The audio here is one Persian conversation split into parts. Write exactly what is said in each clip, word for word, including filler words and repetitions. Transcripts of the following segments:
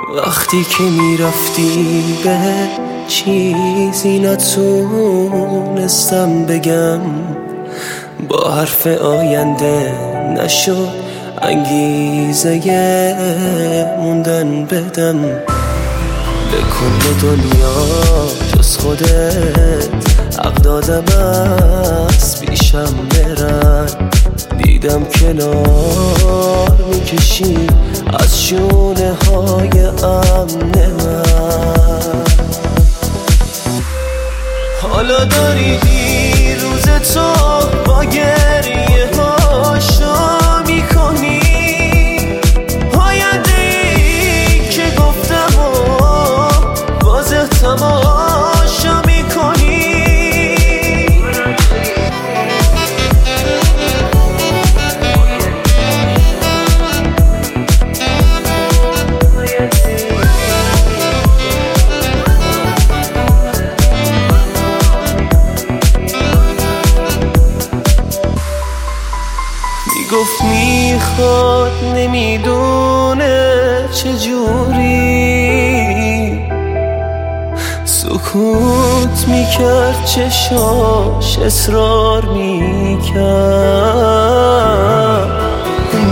وقتی که میرفتی به چیزی نتونستم بگم، با حرف آینده نشد انگیزه موندن بدم. به کل دنیا جز خودت حق دادم از پیشم برن. دیدم کنار میکشی از شونه های امن من. حالا داری روز تو با گریه هاشو میکنی، آینده ای که گفتم و واضح تماشا میکنی. گفت میخواد نمیدونه چجوری، سکوت میکرد چشاش اصرار میکرد.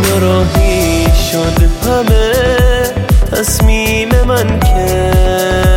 ناراحی شد همه تصمیم من که